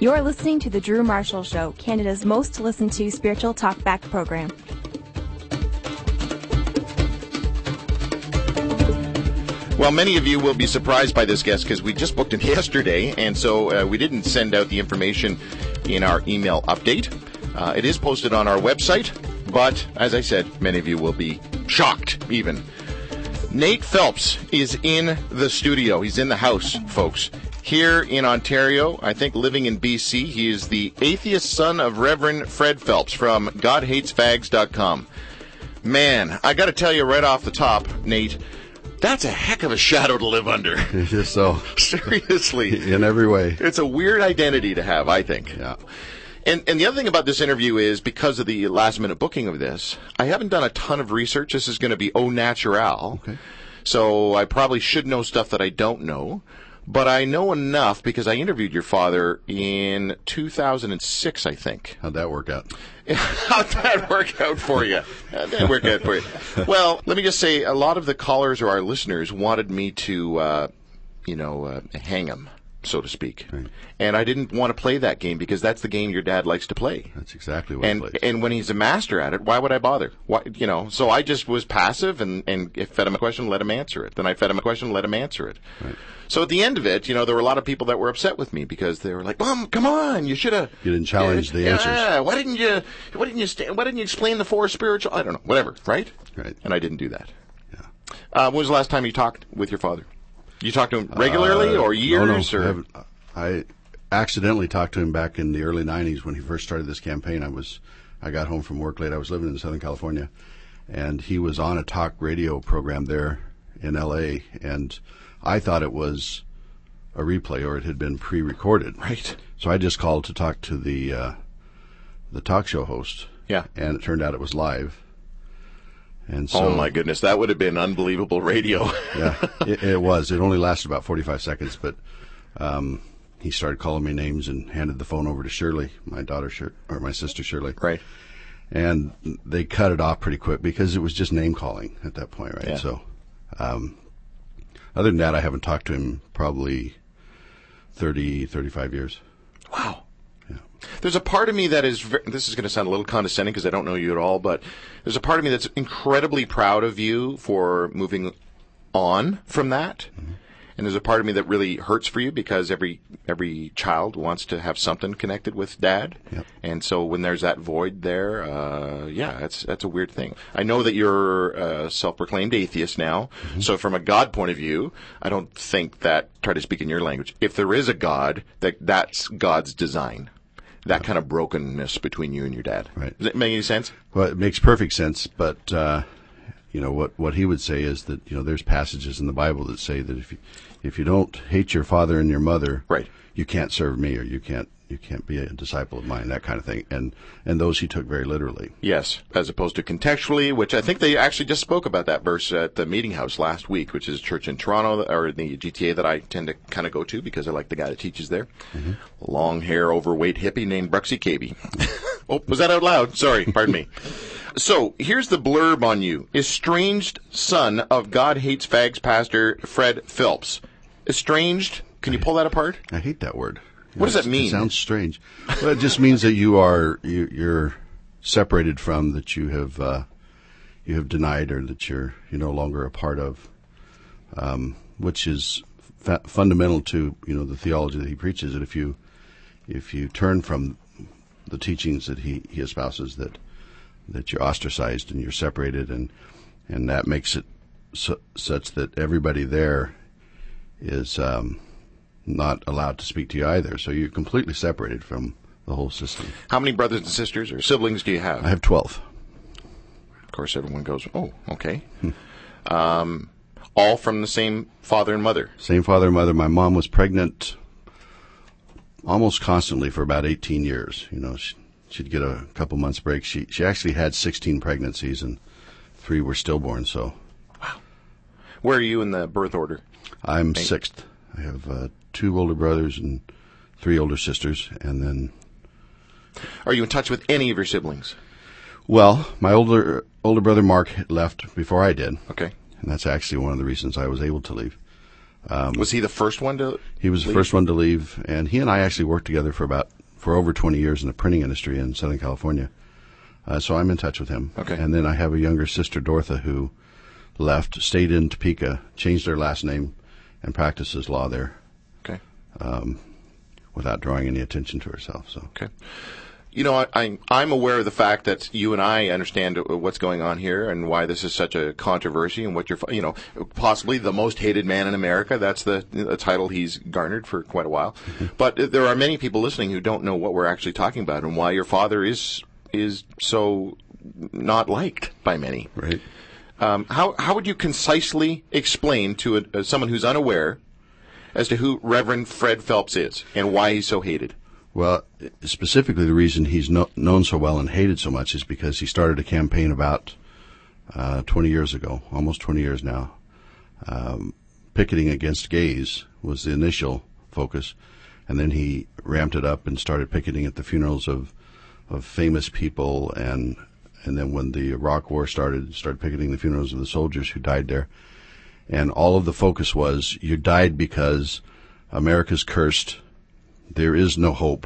You're listening to The Drew Marshall Show, Canada's most listened to spiritual talkback program. Well, many of you will be surprised by this guest because we just booked him yesterday, and so we didn't send out the information in our email update. It is posted on our website, but as I said, many of you will be shocked even. Nate Phelps is in the studio. He's in the house, folks. Here in Ontario, I think living in BC, he is the atheist son of Reverend Fred Phelps from GodHatesFags.com. Man, I got to tell you right off the top, Nate, that's a heck of a shadow to live under. It is so. Seriously. In every way. It's a weird identity to have, I think. Yeah. And the other thing about this interview is, because of the last-minute booking of this, I haven't done a ton of research. This is going to be au naturel. Okay. So I probably should know stuff that I don't know. But I know enough because I interviewed your father in 2006, I think. How'd that work out? How'd that work out for you? Well, let me just say, a lot of the callers or our listeners wanted me to, hang him, so to speak. Right. And I didn't want to play that game because that's the game your dad likes to play. That's exactly what he plays. And when he's a master at it, why would I bother? So I just was passive and fed him a question, let him answer it. Then I fed him a question, let him answer it. Right. So at the end of it, there were a lot of people that were upset with me because they were like, "Mom, come on, you should have." You didn't challenge the answers. Yeah, why didn't you explain the four spiritual? I don't know, whatever, right? Right. And I didn't do that. Yeah. When was the last time you talked with your father? You talked to him regularly or years? No. I accidentally talked to him back in the early 90s when he first started this campaign. I got home from work late. I was living in Southern California, and he was on a talk radio program there in L.A., and I thought it was a replay or it had been pre-recorded. Right. So I just called to talk to the talk show host. Yeah. And it turned out it was live. And so, oh my goodness, that would have been unbelievable radio. Yeah, it was. It only lasted about 45 seconds, but he started calling me names and handed the phone over to Shirley, my sister Shirley. Right. And they cut it off pretty quick because it was just name calling at that point, right? Yeah. So, other than that, I haven't talked to him probably 30, 35 years. Wow. Yeah. There's a part of me that is, this is going to sound a little condescending because I don't know you at all, but there's a part of me that's incredibly proud of you for moving on from that. Mm-hmm. And there's a part of me that really hurts for you because every child wants to have something connected with dad. Yep. And so when there's that void there, that's a weird thing. I know that you're a self-proclaimed atheist now. Mm-hmm. So from a God point of view, I don't think that, try to speak in your language, if there is a God, that's God's design. That kind of brokenness between you and your dad. Right. Does that make any sense? Well, it makes perfect sense, but what he would say is that there's passages in the Bible that say that if you don't hate your father and your mother, right, you can't serve me, or you can't be a disciple of mine, that kind of thing. And those he took very literally. Yes, as opposed to contextually, which I think they actually just spoke about that verse at the Meeting House last week, which is a church in Toronto, or the GTA that I tend to kind of go to because I like the guy that teaches there. Mm-hmm. Long hair, overweight hippie named Bruxy Caby. Oh, was that out loud? Sorry, pardon me. So, here's the blurb on you. Estranged son of God Hates Fags pastor Fred Phelps. Estranged? Can you pull that apart? I hate that word. What does that mean? It sounds strange. Well, it just means that you're separated from, that you have denied, or that you're no longer a part of, which is fundamental to the theology that he preaches. That if you turn from the teachings that he espouses, that you're ostracized and you're separated, and that makes it such that everybody there is not allowed to speak to you either. So you're completely separated from the whole system. How many brothers and sisters or siblings do you have? I have 12. Of course, everyone goes, oh, okay. All from the same father and mother? Same father and mother. My mom was pregnant almost constantly for about 18 years. She'd get a couple months break. She actually had 16 pregnancies, and 3 were stillborn. So, wow. Where are you in the birth order? I'm 6th. I have 2 older brothers and 3 older sisters, and then. Are you in touch with any of your siblings? Well, my older brother Mark left before I did. Okay. And that's actually one of the reasons I was able to leave. Was he the first one to He was the first one to leave, and he and I actually worked together for over 20 years in the printing industry in Southern California. So I'm in touch with him. Okay. And then I have a younger sister, Dortha, who left, stayed in Topeka, changed their last name, and practices law there. Okay. Without drawing any attention to herself. So. Okay. You know, I'm aware of the fact that you and I understand what's going on here and why this is such a controversy and what you're, possibly the most hated man in America. That's the title he's garnered for quite a while. Mm-hmm. But there are many people listening who don't know what we're actually talking about and why your father is so not liked by many. Right. How would you concisely explain to someone who's unaware as to who Reverend Fred Phelps is and why he's so hated? Well, specifically the reason he's known so well and hated so much is because he started a campaign about 20 years ago, almost 20 years now. Picketing against gays was the initial focus, and then he ramped it up and started picketing at the funerals of famous people, and then when the Iraq War started picketing the funerals of the soldiers who died there. And all of the focus was, you died because America's cursed. There is no hope,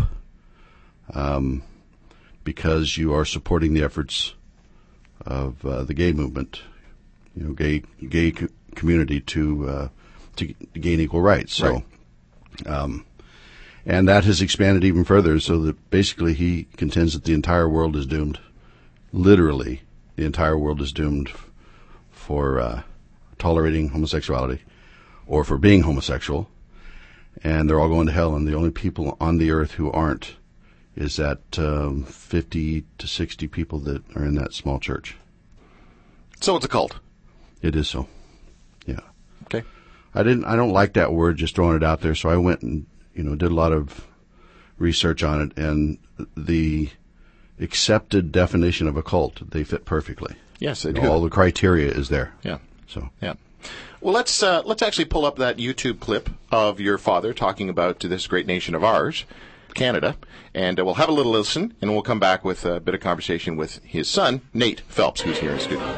because you are supporting the efforts of the gay movement, gay community to gain equal rights. So, right. And that has expanded even further, so that basically he contends that the entire world is doomed. Literally, the entire world is doomed for tolerating homosexuality or for being homosexual. And they're all going to hell, and the only people on the earth who aren't is that 50 to 60 people that are in that small church. So it's a cult. It is so. Yeah. Okay. I don't like that word, just throwing it out there, so I went and did a lot of research on it, and the accepted definition of a cult, they fit perfectly. Yes, they do. All the criteria is there. Yeah. So. Yeah. Well, let's actually pull up that YouTube clip of your father talking about this great nation of ours, Canada, and we'll have a little listen, and we'll come back with a bit of conversation with his son, Nate Phelps, who's here in the studio.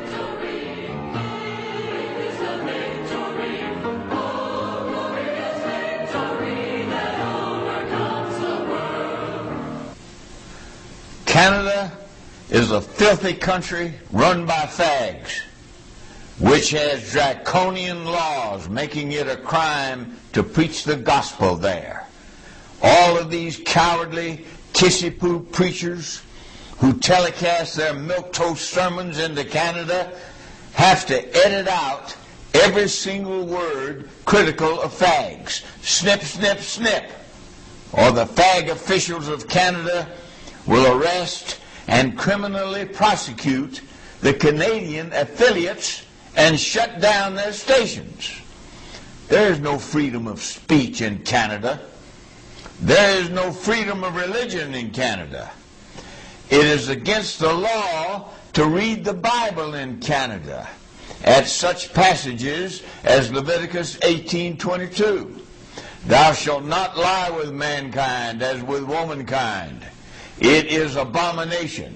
Canada is a filthy country run by fags, which has draconian laws making it a crime to preach the gospel there. All of these cowardly, kissy-poo preachers who telecast their milquetoast sermons into Canada have to edit out every single word critical of fags. Snip, snip, snip. Or the fag officials of Canada will arrest and criminally prosecute the Canadian affiliates and shut down their stations. There is no freedom of speech in Canada. There is no freedom of religion in Canada. It is against the law to read the Bible in Canada at such passages as Leviticus 18:22. Thou shalt not lie with mankind as with womankind. It is abomination.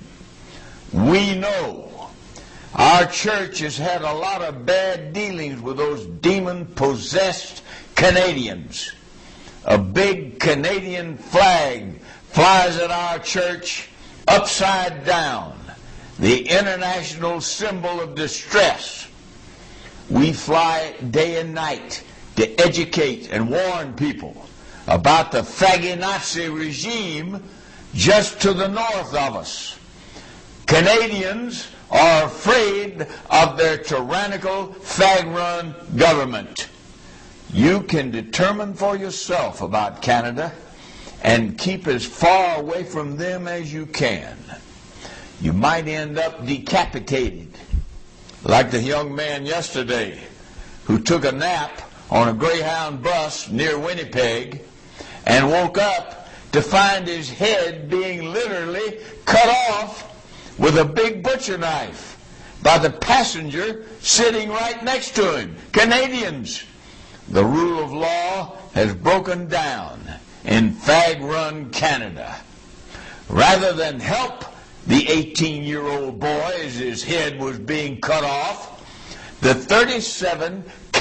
We know our church has had a lot of bad dealings with those demon-possessed Canadians. A big Canadian flag flies at our church upside down, the international symbol of distress. We fly it day and night to educate and warn people about the faggy Nazi regime just to the north of us. Canadians are afraid of their tyrannical, fag-run government. You can determine for yourself about Canada and keep as far away from them as you can. You might end up decapitated, like the young man yesterday who took a nap on a Greyhound bus near Winnipeg and woke up to find his head being literally cut off with a big butcher knife by the passenger sitting right next to him. Canadians, the rule of law has broken down in fag-run Canada. Rather than help the 18-year-old boy as his head was being cut off, the 37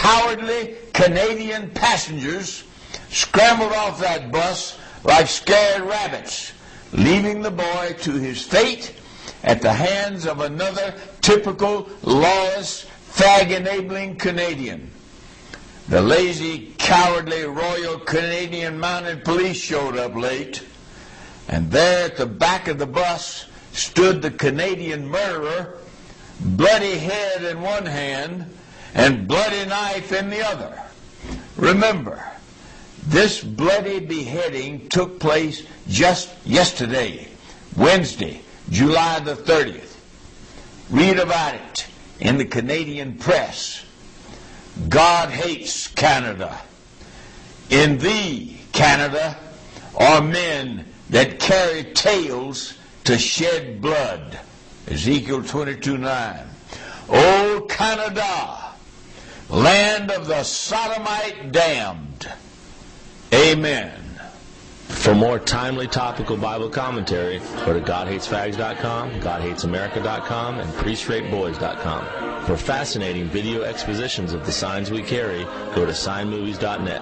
cowardly Canadian passengers scrambled off that bus like scared rabbits, leaving the boy to his fate at the hands of another typical lawless, fag-enabling Canadian. The lazy, cowardly Royal Canadian Mounted Police showed up late, and there at the back of the bus stood the Canadian murderer, bloody head in one hand and bloody knife in the other. Remember, this bloody beheading took place just yesterday, Wednesday, July the 30th. Read about it in the Canadian press. God hates Canada. In thee, Canada, are men that carry tales to shed blood. Ezekiel 22:9. O Canada, land of the sodomite damned. Amen. For more timely topical Bible commentary, go to GodHatesFags.com, GodHatesAmerica.com, and PriestRapeBoys.com. For fascinating video expositions of the signs we carry, go to SignMovies.net.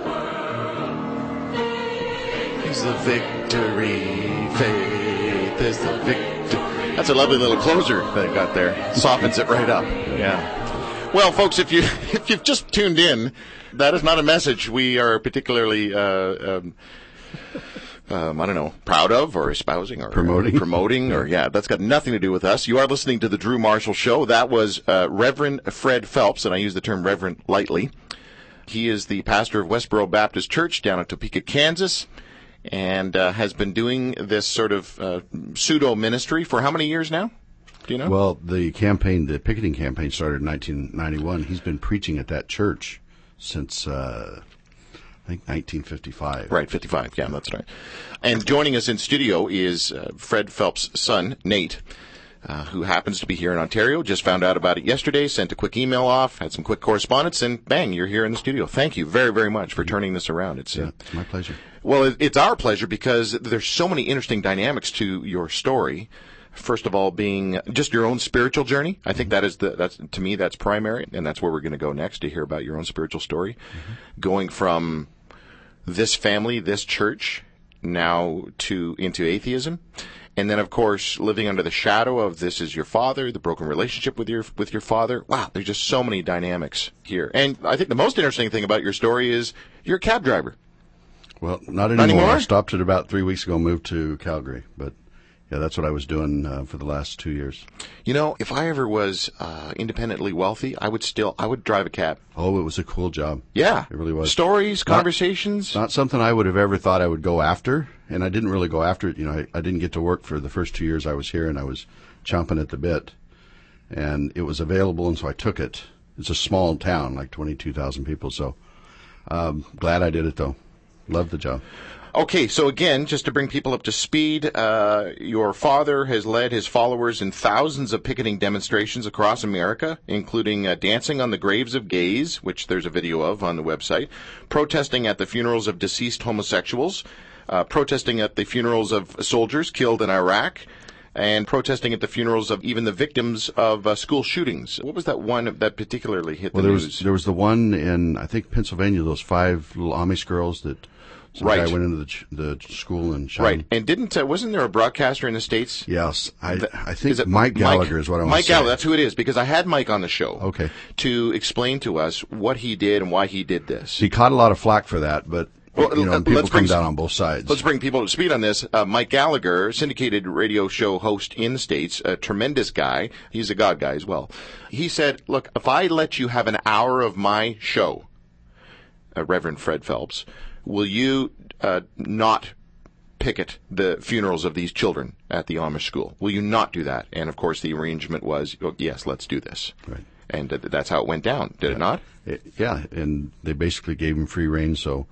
Is the victory, faith is the victory. That's a lovely little closer they got there. Softens it right up. Yeah. Well, folks, if you've just tuned in, that is not a message we are particularly proud of or espousing or promoting or, that's got nothing to do with us. You are listening to the Drew Marshall Show. That was Reverend Fred Phelps, and I use the term Reverend lightly. He is the pastor of Westboro Baptist Church down in Topeka, Kansas, and has been doing this sort of pseudo-ministry for how many years now? Do you know? Well, the picketing campaign started in 1991. He's been preaching at that church since I think 1955. Right, 55. Yeah, that's right. And joining us in studio is Fred Phelps' son, Nate, who happens to be here in Ontario. Just found out about it yesterday, sent a quick email off, had some quick correspondence, and bang, you're here in the studio. Thank you very, very much for turning this around. It's my pleasure. Well, it's our pleasure because there's so many interesting dynamics to your story. First of all, being just your own spiritual journey. I think that's to me, that's primary, and that's where we're going to go next to hear about your own spiritual story. Mm-hmm. Going from this family, this church, now into atheism. And then, of course, living under the shadow of this is your father, the broken relationship with your father. Wow, there's just so many dynamics here. And I think the most interesting thing about your story is you're a cab driver. Well, not anymore. I stopped it about 3 weeks ago, moved to Calgary, but yeah, that's what I was doing for the last 2 years. You know, if I ever was independently wealthy, I would drive a cab. Oh, it was a cool job. Yeah. It really was. Stories, conversations. Not something I would have ever thought I would go after, and I didn't really go after it. You know, I didn't get to work for the first 2 years I was here, and I was chomping at the bit. And it was available, and so I took it. It's a small town, like 22,000 people, so glad I did it, though. Loved the job. Okay, so again, just to bring people up to speed, your father has led his followers in thousands of picketing demonstrations across America, including dancing on the graves of gays, which there's a video of on the website, protesting at the funerals of deceased homosexuals, protesting at the funerals of soldiers killed in Iraq, and protesting at the funerals of even the victims of school shootings. What was that one that particularly hit the news? There was the one in, I think, Pennsylvania, those 5 little Amish girls that... Some guy went into the school and shot him. And wasn't there a broadcaster in the States? Yes. I think Mike Gallagher is what I want to say. Mike Gallagher, that's who it is, because I had Mike on the show to explain to us what he did and why he did this. He caught a lot of flack for that, but people come down on both sides. Let's bring people to speed on this. Mike Gallagher, syndicated radio show host in the States, a tremendous guy. He's a God guy as well. He said, look, if I let you have an hour of my show, Reverend Fred Phelps, will you not picket the funerals of these children at the Amish school? Will you not do that? And, of course, the arrangement was, yes, let's do this. Right. And that's how it went down, did it not? And they basically gave him free rein. So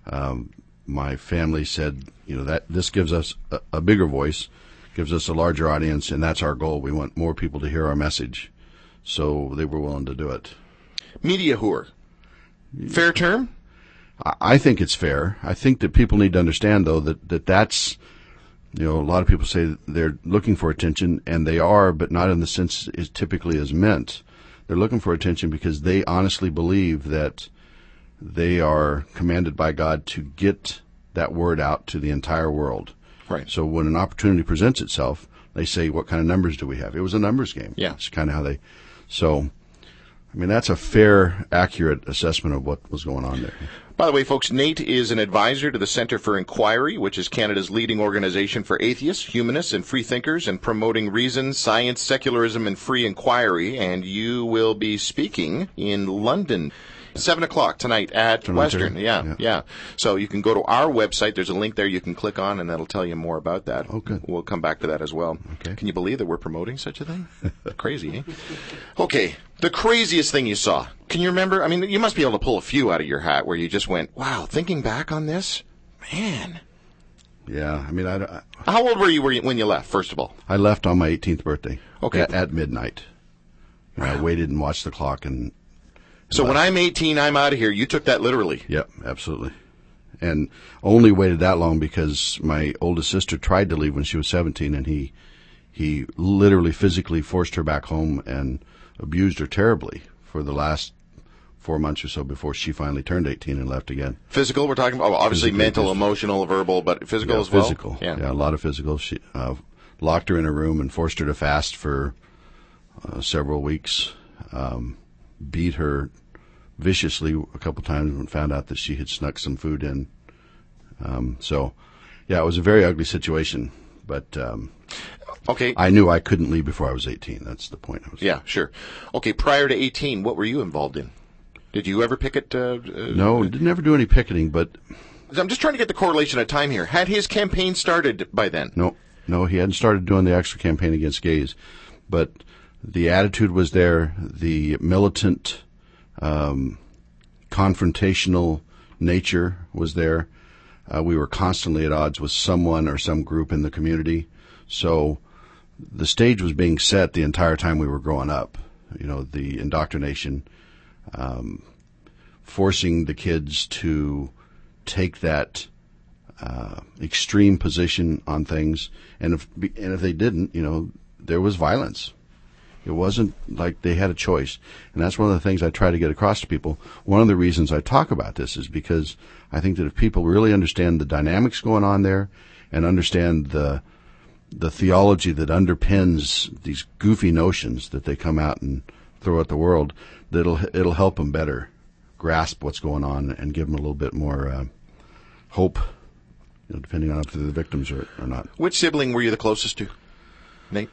my family said, that this gives us a bigger voice, gives us a larger audience, and that's our goal. We want more people to hear our message. So they were willing to do it. Media whore. Fair term? I think it's fair. I think that people need to understand, though, that's, a lot of people say they're looking for attention, and they are, but not in the sense it typically is meant. They're looking for attention because they honestly believe that they are commanded by God to get that word out to the entire world. Right. So when an opportunity presents itself, they say, what kind of numbers do we have? It was a numbers game. Yeah. It's kind of how they... So, I mean, that's a fair, accurate assessment of what was going on there. By the way, folks, Nate is an advisor to the Centre for Inquiry, which is Canada's leading organization for atheists, humanists, and free thinkers in promoting reason, science, secularism, and free inquiry. And you will be speaking in London 7 o'clock tonight at Western. Yeah. So you can go to our website. There's a link there you can click on, and that'll tell you more about that. Okay. We'll come back to that as well. Okay. Can you believe that we're promoting such a thing? Crazy, eh? Okay. The craziest thing you saw. Can you remember? I mean, you must be able to pull a few out of your hat where you just went, wow, thinking back on this, man. Yeah. I mean, How old were you when you left, first of all? I left on my 18th birthday. Okay. At midnight. And I waited and watched the clock and... So when I'm 18, I'm out of here. You took that literally. Yep, absolutely. And only waited that long because my oldest sister tried to leave when she was 17, and he literally physically forced her back home and abused her terribly for the last 4 months or so before she finally turned 18 and left again. Physical, we're talking about? Obviously Physically, mental, emotional, verbal, but physical as well? Physical. Yeah, a lot of physical. She locked her in a room and forced her to fast for several weeks, beat her viciously a couple times and found out that she had snuck some food in. So, yeah, it was a very ugly situation, but okay. I knew I couldn't leave before I was 18. That's the point. Yeah, sure. Okay, prior to 18, what were you involved in? Did you ever picket? No, didn't ever do any picketing, but... I'm just trying to get the correlation of time here. Had his campaign started by then? No, he hadn't started doing the actual campaign against gays, but the attitude was there, the militant... confrontational nature was there. We were constantly at odds with someone or some group in the community. So the stage was being set the entire time we were growing up. You know, the indoctrination, forcing the kids to take that extreme position on things. And if they didn't, you know, there was violence. It wasn't like they had a choice. And that's one of the things I try to get across to people. One of the reasons I talk about this is because I think that if people really understand the dynamics going on there and understand the theology that underpins these goofy notions that they come out and throw at the world, that it'll help them better grasp what's going on and give them a little bit more hope, you know, depending on if they're the victims or not. Which sibling were you the closest to, Nate?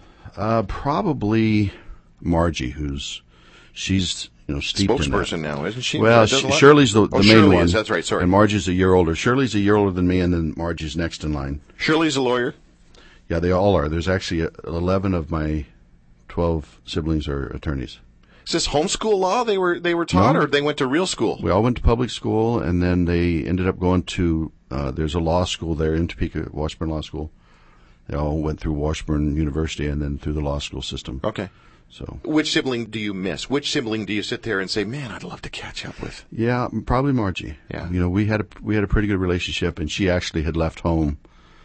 Probably Margie, she's steeped spokesperson in that. now, isn't she? Well, Shirley's the main Shirley one. That's right. Sorry. And Margie's a year older. Shirley's a year older than me, and then Margie's next in line. Shirley's a lawyer. Yeah, they all are. There's actually 11 of my 12 siblings are attorneys. Is this homeschool law they were taught, No. or they went to real school? We all went to public school, and then they ended up going to. There's a law school there in Topeka, Washburn Law School. They all went through Washburn University and then through the law school system. Okay. So, which sibling do you miss? Which sibling do you sit there and say, "Man, I'd love to catch up with"? Yeah, probably Margie. Yeah. You know, we had a pretty good relationship, and she actually had left home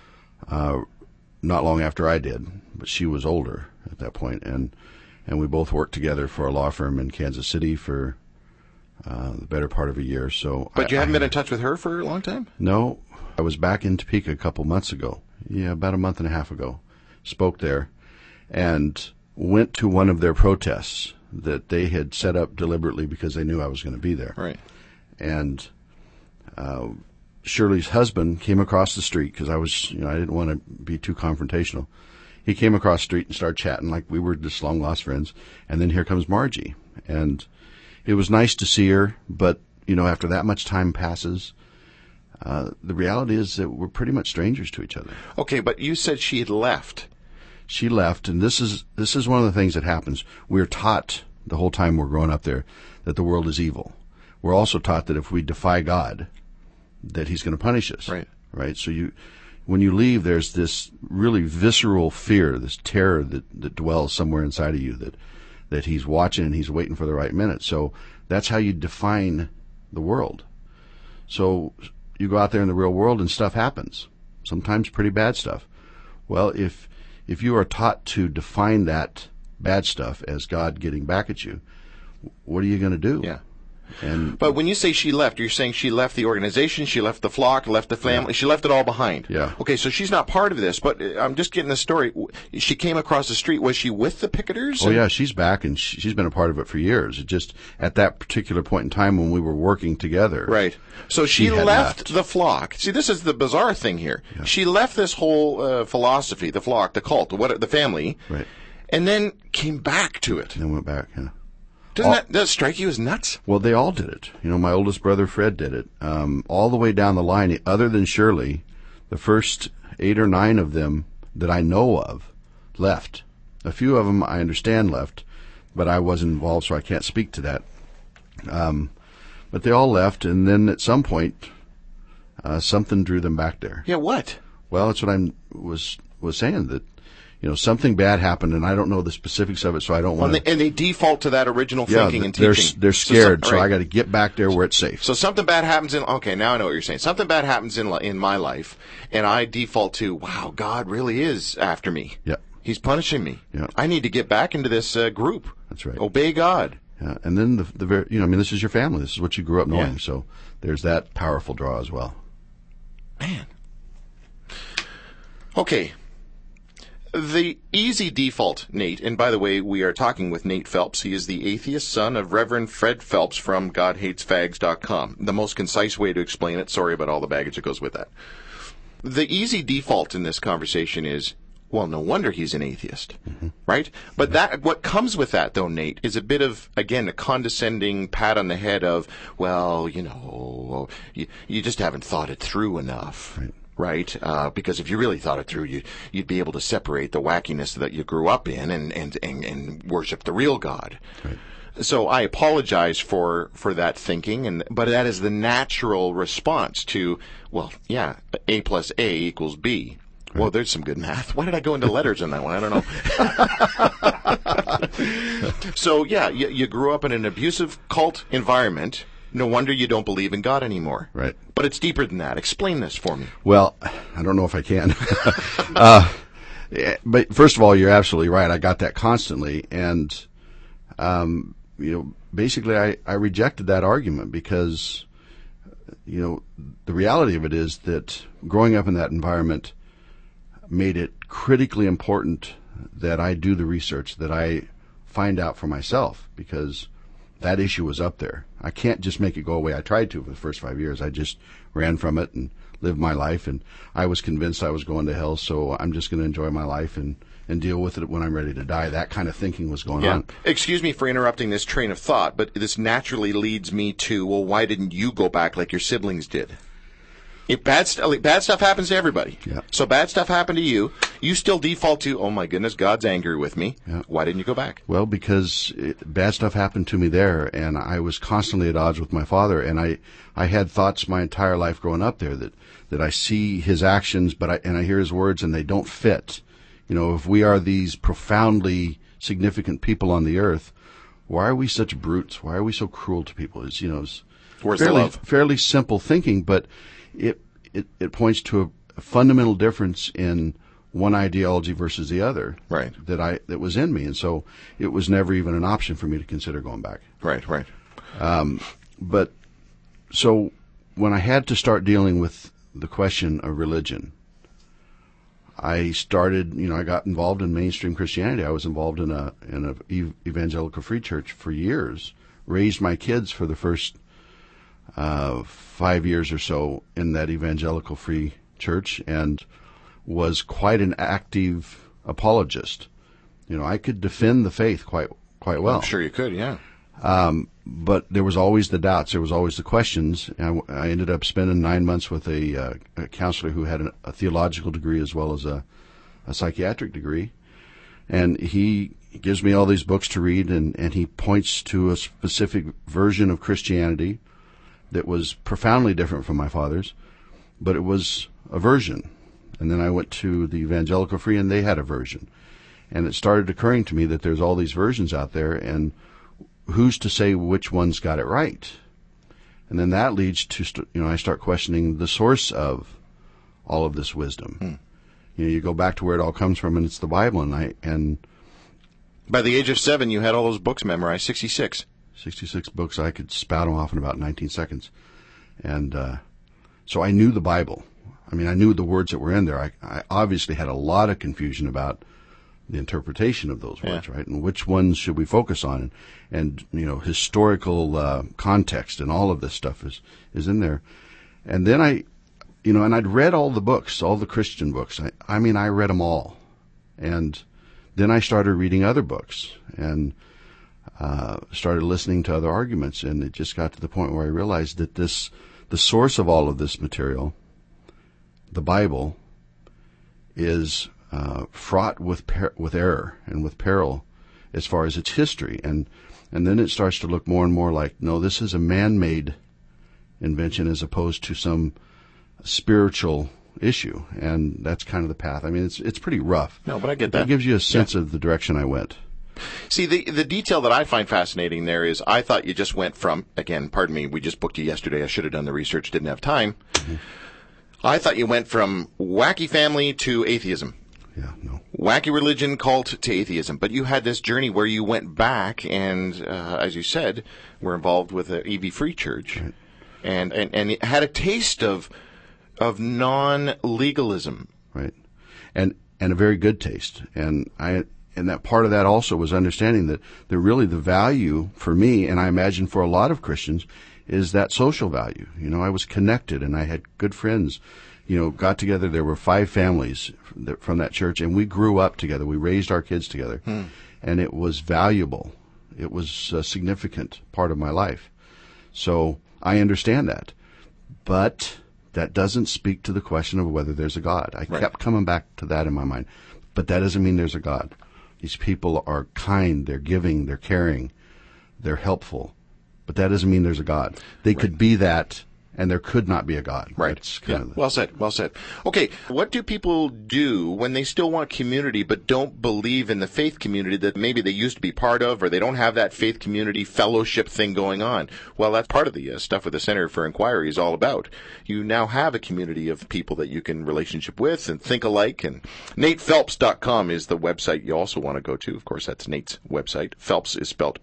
not long after I did, but she was older at that point, and we both worked together for a law firm in Kansas City for the better part of a year. So, but you haven't been in touch with her for a long time? No, I was back in Topeka a couple months ago. Yeah, about a month and a half ago. Spoke there and went to one of their protests that they had set up deliberately because they knew I was going to be there. Right. And Shirley's husband came across the street because I didn't want to be too confrontational. He came across the street and started chatting like we were just long lost friends. And then here comes Margie. And it was nice to see her, but, you know, after that much time passes, the reality is that we're pretty much strangers to each other. Okay, but you said she had left. She left, and this is one of the things that happens. We're taught the whole time we're growing up there that the world is evil. We're also taught that if we defy God, that He's going to punish us. Right. So when you leave, there's this really visceral fear, this terror that dwells somewhere inside of you that He's watching and He's waiting for the right minute. So that's how you define the world. So you go out there in the real world and stuff happens, sometimes pretty bad stuff. Well, if you are taught to define that bad stuff as God getting back at you, what are you going to do? Yeah. But when you say she left, you're saying she left the organization, she left the flock, left the family, she left it all behind. Yeah. Okay, so she's not part of this, but I'm just getting the story. She came across the street. Was she with the picketers? Oh, yeah, she's back, and she's been a part of it for years. It just, at that particular point in time when we were working together. Right. So she left the flock. See, this is the bizarre thing here. Yeah. She left this whole philosophy, the flock, the cult, the family, right, and then came back to it. And went back, yeah. Does that strike you as nuts? Well, they all did it. My oldest brother Fred did it. All the way down the line, other than Shirley, the first 8 or 9 of them that I know of left. A few of them I understand left, but I wasn't involved, so I can't speak to that. But they all left, and then at some point, something drew them back there. Yeah, what? Well, that's what I was saying, that something bad happened, and I don't know the specifics of it, so I don't want to. And they default to that original thinking and teaching. They're scared, so I got to get back there where it's safe. So something bad happens okay, now I know what you're saying. Something bad happens in my life, and I default to, wow, God really is after me. Yeah. He's punishing me. Yeah. I need to get back into this group. That's right. Obey God. Yeah. And then this is your family. This is what you grew up knowing. Yeah. So there's that powerful draw as well. Man. Okay. The easy default, Nate, and by the way, we are talking with Nate Phelps. He is the atheist son of Reverend Fred Phelps from GodHatesFags.com. The most concise way to explain it. Sorry about all the baggage that goes with that. The easy default in this conversation is, well, no wonder he's an atheist, right? But what comes with that, though, Nate, is a bit of, again, a condescending pat on the head of, well, you just haven't thought it through enough. Right? Because if you really thought it through, you'd be able to separate the wackiness that you grew up in and worship the real God. Right. So I apologize for that thinking, but that is the natural response to, well, yeah, A plus A equals B. Right. Well, there's some good math. Why did I go into letters in that one? I don't know. So, yeah, you grew up in an abusive cult environment. No wonder you don't believe in God anymore. Right. But it's deeper than that. Explain this for me. Well, I don't know if I can. But first of all, you're absolutely right. I got that constantly. And, basically I rejected that argument because, the reality of it is that growing up in that environment made it critically important that I do the research, that I find out for myself, because that issue was up there. I can't just make it go away. I tried to for the first 5 years. I just ran from it and lived my life, and I was convinced I was going to hell, so I'm just going to enjoy my life and deal with it when I'm ready to die. That kind of thinking was going on. Excuse me for interrupting this train of thought, but this naturally leads me to, well, why didn't you go back like your siblings did? If bad stuff happens to everybody. Yeah. So bad stuff happened to you. You still default to, oh my goodness, God's angry with me. Yeah. Why didn't you go back? Well, because bad stuff happened to me there, and I was constantly at odds with my father, and I had thoughts my entire life growing up there that I see his actions, and I hear his words, and they don't fit. If we are these profoundly significant people on the earth, why are we such brutes? Why are we so cruel to people? It's where's the love? Fairly simple thinking, but it points to a fundamental difference in one ideology versus the other. Right. That was in me, and so it was never even an option for me to consider going back. Right. But so when I had to start dealing with the question of religion, I started. I got involved in mainstream Christianity. I was involved in a evangelical free church for years. Raised my kids for the first 5 years or so in that evangelical free church, and was quite an active apologist. I could defend the faith quite well. I'm sure you could, yeah. But there was always the doubts. There was always the questions. I ended up spending 9 months with a counselor who had a theological degree as well as a psychiatric degree. And he gives me all these books to read, and he points to a specific version of Christianity that was profoundly different from my father's, but it was a version. And then I went to the evangelical free, and they had a version. And it started occurring to me that there's all these versions out there, and who's to say which one's got it right? And then that leads to, I start questioning the source of all of this wisdom. You go back to where it all comes from, and it's the Bible. And By the age of 7, you had all those books memorized, 66. 66 books. I could spout them off in about 19 seconds. And so I knew the Bible. I mean, I knew the words that were in there. I obviously had a lot of confusion about the interpretation of those words, right? And which ones should we focus on? And historical context and all of this stuff is in there. And then and I'd read all the books, all the Christian books. I read them all. And then I started reading other books and started listening to other arguments. And it just got to the point where I realized that the source of all of this material, the Bible, is fraught with error and with peril as far as its history. And then it starts to look more and more like, no, this is a man-made invention as opposed to some spiritual issue. And that's kind of the path. I mean, it's pretty rough. No, but I get that. It gives you a sense of the direction I went. See, the detail that I find fascinating there is I thought you just went from, again, pardon me, we just booked you yesterday. I should have done the research, didn't have time. Mm-hmm. I thought you went from wacky family to atheism. Yeah, no. Wacky religion, cult to atheism. But you had this journey where you went back and, as you said, were involved with the EV Free Church. Right. And had a taste of non-legalism. Right. And a very good taste. And that part of that also was understanding that really the value for me, and I imagine for a lot of Christians, is that social value. I was connected and I had good friends. Got together. There were 5 families from that church, and we grew up together. We raised our kids together, and it was valuable. It was a significant part of my life. So I understand that, but that doesn't speak to the question of whether there's a God. I kept coming back to that in my mind, but that doesn't mean there's a God. These people are kind, they're giving, they're caring, they're helpful, but that doesn't mean there's a God. They could be that, and there could not be a God. Right. Well said. Well said. Okay. What do people do when they still want community but don't believe in the faith community that maybe they used to be part of, or they don't have that faith community fellowship thing going on? Well, that's part of the stuff with the Center for Inquiry is all about. You now have a community of people that you can relationship with and think alike. And NatePhelps.com is the website you also want to go to. Of course, that's Nate's website. Phelps is spelled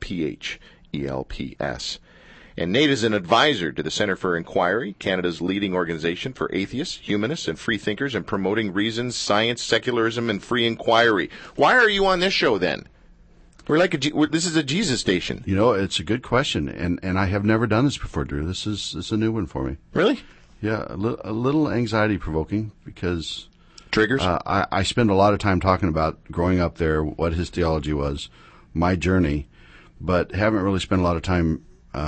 P-H-E-L-P-S. And Nate is an advisor to the Center for Inquiry, Canada's leading organization for atheists, humanists, and free thinkers in promoting reason, science, secularism, and free inquiry. Why are you on this show, then? This is a Jesus station. It's a good question, and I have never done this before, Drew. This is a new one for me. Really? Yeah, a little anxiety-provoking because... Triggers? I spend a lot of time talking about growing up there, what his theology was, my journey, but haven't really spent a lot of time...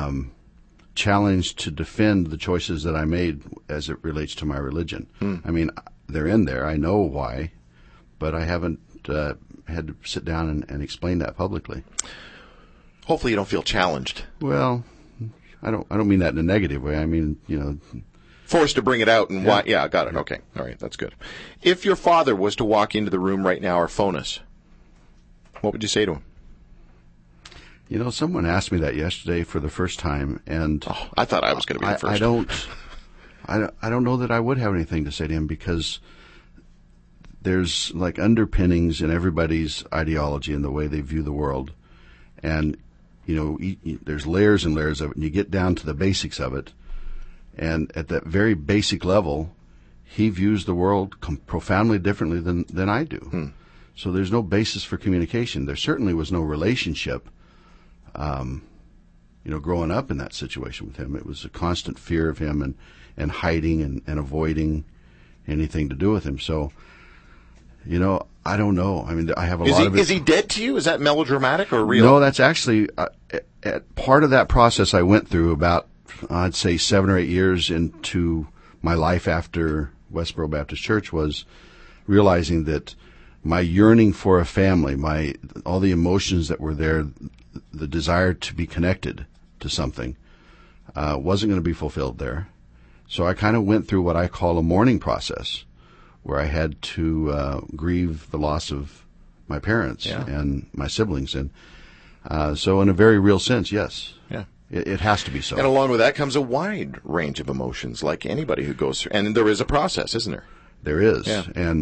challenged to defend the choices that I made as it relates to my religion. I mean, they're in there. I know why, but I haven't had to sit down and explain that publicly. Hopefully you don't feel challenged. Well, I don't mean that in a negative way. I mean, forced to bring it out and why. Yeah, got it. Okay. All right. That's good. If your father was to walk into the room right now or phone us, what would you say to him? Someone asked me that yesterday for the first time, and I thought I was going to be the first. I don't know that I would have anything to say to him because there's like underpinnings in everybody's ideology and the way they view the world, and there's layers and layers of it, and you get down to the basics of it, and at that very basic level, he views the world profoundly differently than I do. So there's no basis for communication. There certainly was no relationship. Growing up in that situation with him, it was a constant fear of him and hiding and avoiding anything to do with him. So, I don't know. I mean, I have a lot of it. Is he dead to you? Is that melodramatic or real? No, that's actually part of that process I went through about, I'd say 7 or 8 years into my life after Westboro Baptist Church was realizing that my yearning for a family, all the emotions that were there, the desire to be connected to something, wasn't going to be fulfilled there. So I kind of went through what I call a mourning process, where I had to grieve the loss of my parents and my siblings. And so in a very real sense, yes. Yeah. It has to be so. And along with that comes a wide range of emotions, like anybody who goes through. And there is a process, isn't there? There is. Yeah. And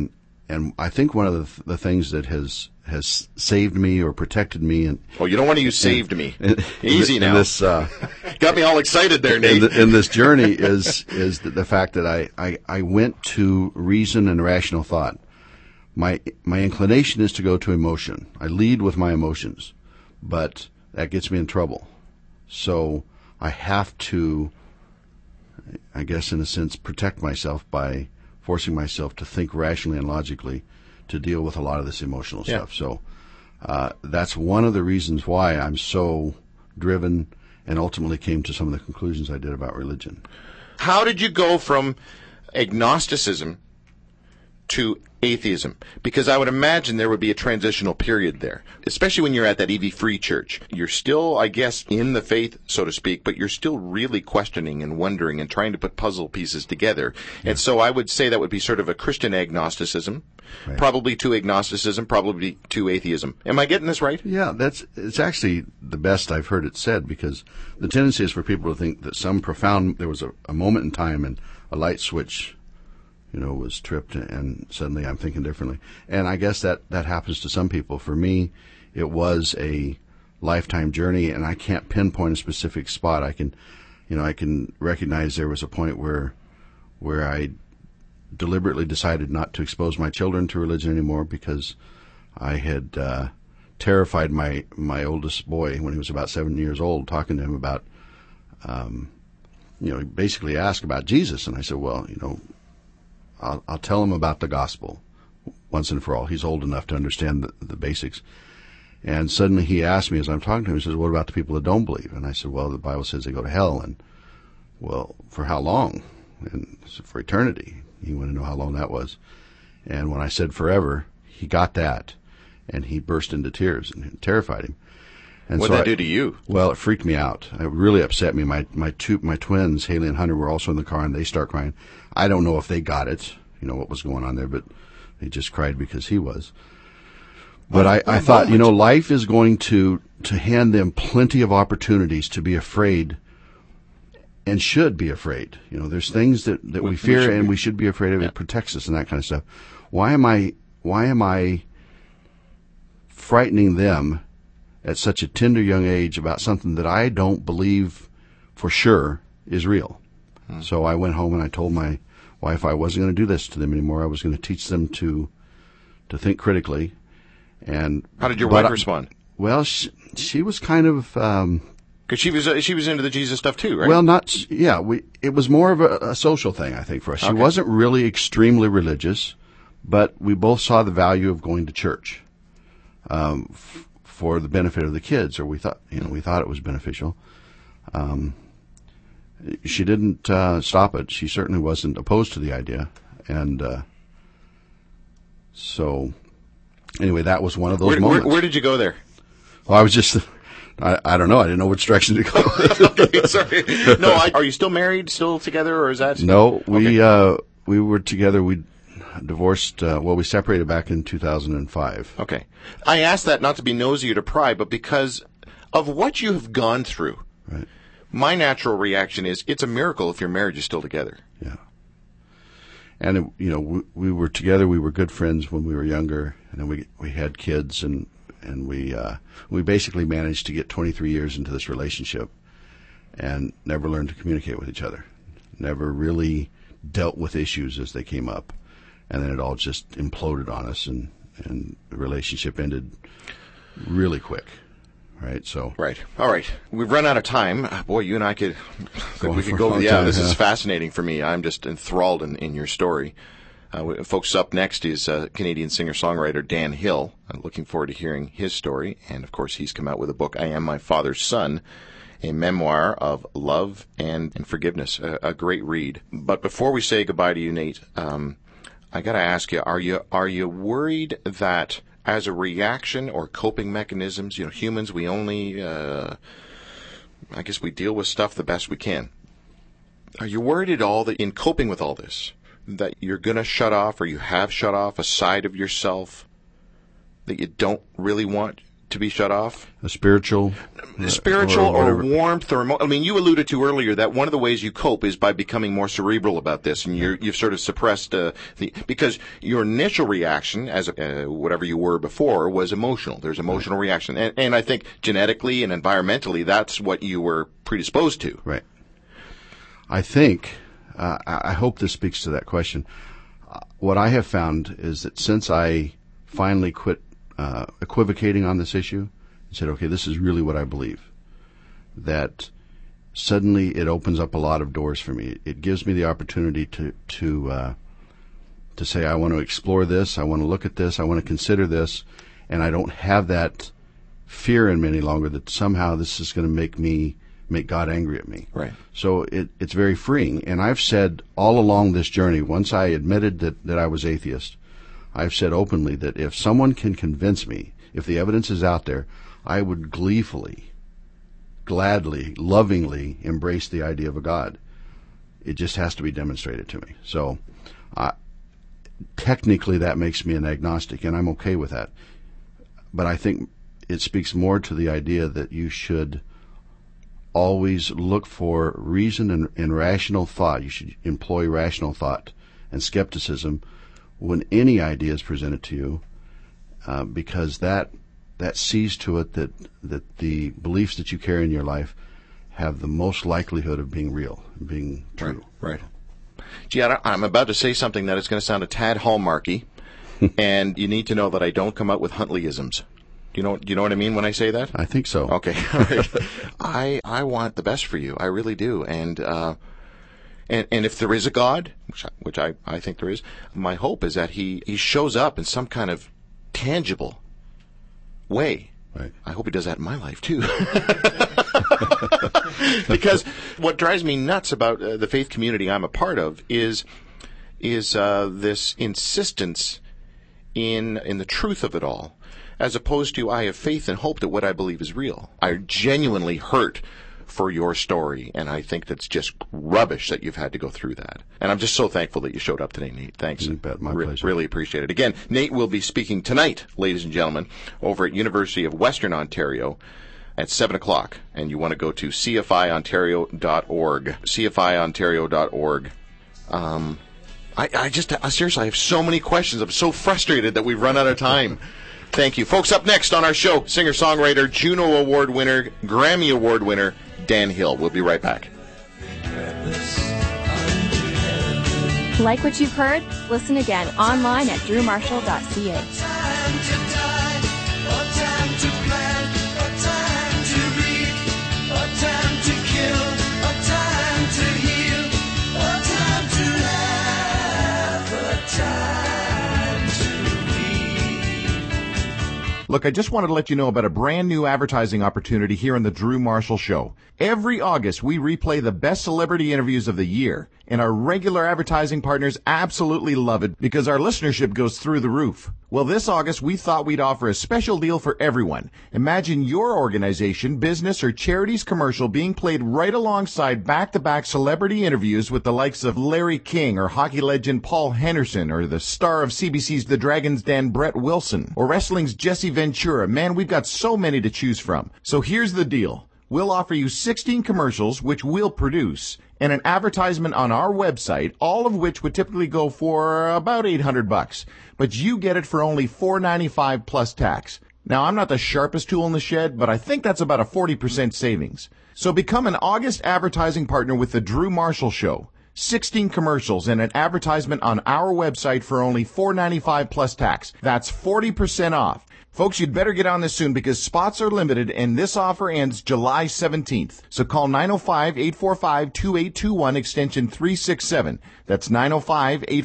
and I think one of the things that has saved me or protected me, and you don't want to use "saved me." Easy now. This, got me all excited there, Nate. In this journey is the fact that I went to reason and rational thought. My inclination is to go to emotion. I lead with my emotions, but that gets me in trouble. So I have to, I guess in a sense, protect myself by forcing myself to think rationally and logically to deal with a lot of this emotional stuff. So that's one of the reasons why I'm so driven and ultimately came to some of the conclusions I did about religion. How did you go from agnosticism to atheism? Because I would imagine there would be a transitional period there, especially when you're at that EV Free Church. You're still, I guess, in the faith, so to speak, but you're still really questioning and wondering and trying to put puzzle pieces together. Yeah. And so I would say that would be sort of a Christian agnosticism, right. Probably to agnosticism, probably to atheism. Am I getting this right? Yeah, it's actually the best I've heard it said, because the tendency is for people to think that there was a moment in time and a light switch was tripped, and suddenly I'm thinking differently. And I guess that happens to some people. For me, it was a lifetime journey, and I can't pinpoint a specific spot. I can recognize there was a point where I deliberately decided not to expose my children to religion anymore, because I had terrified my oldest boy when he was about 7 years old, talking to him about, basically asked about Jesus. And I said, well, I'll tell him about the gospel once and for all. He's old enough to understand the basics. And suddenly he asked me as I'm talking to him, he says, what about the people that don't believe? And I said, well, the Bible says they go to hell. And, well, for how long? And so for eternity. He wanted to know how long that was. And when I said forever, he got that, and he burst into tears, and it terrified him. And what did that do to you? Well, it freaked me out. It really upset me. My twins, Haley and Hunter, were also in the car, and they start crying. I don't know if they got it, what was going on there, but they just cried because he was. But I thought, life is going to hand them plenty of opportunities to be afraid, and should be afraid. There's things that we fear and we should be afraid of. It protects us and that kind of stuff. Why am I frightening them at such a tender young age about something that I don't believe for sure is real? So I went home and I told my wife I wasn't going to do this to them anymore. I was going to teach them to think critically. And how did your wife respond? Well, she was kind of because she was into the Jesus stuff too, right? Well, it was more of a social thing, I think, for us. Okay. She wasn't really extremely religious, but we both saw the value of going to church for the benefit of the kids, or we thought it was beneficial. She didn't stop it. She certainly wasn't opposed to the idea. And so, anyway, that was one of those moments. Where did you go there? Well, I was just, I don't know. I didn't know which direction to go. Okay, sorry. No, are you still married, still together, or is that? No, we were together. We divorced, we separated back in 2005. Okay. I asked that not to be nosy or to pry, but because of what you have gone through. Right. My natural reaction is, it's a miracle if your marriage is still together. Yeah. And, we were together, we were good friends when we were younger, and then we had kids, and we basically managed to get 23 years into this relationship and never learned to communicate with each other. Never really dealt with issues as they came up. And then it all just imploded on us, and the relationship ended really quick. Right. So. Right. All right. We've run out of time. Boy, you and I could go. Yeah, this is fascinating for me. I'm just enthralled in your story. Folks, up next is Canadian singer-songwriter Dan Hill. I'm looking forward to hearing his story. And, of course, he's come out with a book, I Am My Father's Son, a memoir of love and forgiveness. A great read. But before we say goodbye to you, Nate, I got to ask you, are you worried that as a reaction or coping mechanisms, humans, we only, I guess we deal with stuff the best we can. Are you worried at all that in coping with all this, that you're going to shut off, or you have shut off a side of yourself that you don't really want to be shut off? A spiritual Or warmth, or I mean, you alluded to earlier that one of the ways you cope is by becoming more cerebral about this, and you've sort of suppressed because your initial reaction, as whatever you were before, was emotional. There's emotional reaction, and I think genetically and environmentally, that's what you were predisposed to. Right. I think, I hope this speaks to that question. What I have found is that since I finally quit equivocating on this issue and said, okay, this is really what I believe, that suddenly it opens up a lot of doors for me. It gives me the opportunity to say, I want to explore this, I want to look at this, I want to consider this, and I don't have that fear in me any longer that somehow this is going to make God angry at me. Right. So it's very freeing. And I've said all along this journey, once I admitted that I was atheist, I've said openly that if someone can convince me, if the evidence is out there, I would gleefully, gladly, lovingly embrace the idea of a God. It just has to be demonstrated to me. So technically that makes me an agnostic, and I'm okay with that. But I think it speaks more to the idea that you should always look for reason and rational thought. You should employ rational thought and skepticism when any idea is presented to you, because that sees to it that the beliefs that you carry in your life have the most likelihood of being real, being true. Right. Gee, I'm about to say something that is going to sound a tad hallmarky, and you need to know that I don't come out with Huntleyisms. Do you know what I mean when I say that? I think so. Okay. All right. I want the best for you. I really do. And if there is a God, which I think there is, my hope is that he shows up in some kind of tangible way. Right. I hope he does that in my life too. Because what drives me nuts about the faith community I'm a part of is this insistence in the truth of it all, as opposed to I have faith and hope that what I believe is real. I genuinely hurt for your story, and I think that's just rubbish that you've had to go through that. And I'm just so thankful that you showed up today, Nate. Thanks. You bet. My pleasure. Really appreciate it. Again, Nate will be speaking tonight, ladies and gentlemen, over at University of Western Ontario at 7 o'clock, and you want to go to cfiontario.org. cfiontario.org. Seriously, I have so many questions. I'm so frustrated that we've run out of time. Thank you. Folks, up next on our show, singer-songwriter, Juno Award winner, Grammy Award winner, Dan Hill. We'll be right back. Like what you've heard? Listen again online at drewmarshall.ca. Look, I just wanted to let you know about a brand new advertising opportunity here on the Drew Marshall Show. Every August, we replay the best celebrity interviews of the year, and our regular advertising partners absolutely love it because our listenership goes through the roof. Well, this August, we thought we'd offer a special deal for everyone. Imagine your organization, business, or charity's commercial being played right alongside back-to-back celebrity interviews with the likes of Larry King or hockey legend Paul Henderson or the star of CBC's The Dragon's Den, Brett Wilson, or wrestling's Jesse Ventura. Man, we've got so many to choose from. So here's the deal. We'll offer you 16 commercials, which we'll produce, and an advertisement on our website, all of which would typically go for about $800. But you get it for only $495 plus tax. Now, I'm not the sharpest tool in the shed, but I think that's about a 40% savings. So become an August advertising partner with the Drew Marshall Show. 16 commercials and an advertisement on our website for only $495 plus tax. That's 40% off. Folks, you'd better get on this soon because spots are limited and this offer ends July 17th. So call 905-845-2821 extension 367. That's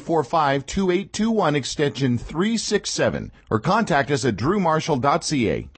905-845-2821 extension 367. Or contact us at drewmarshall.ca.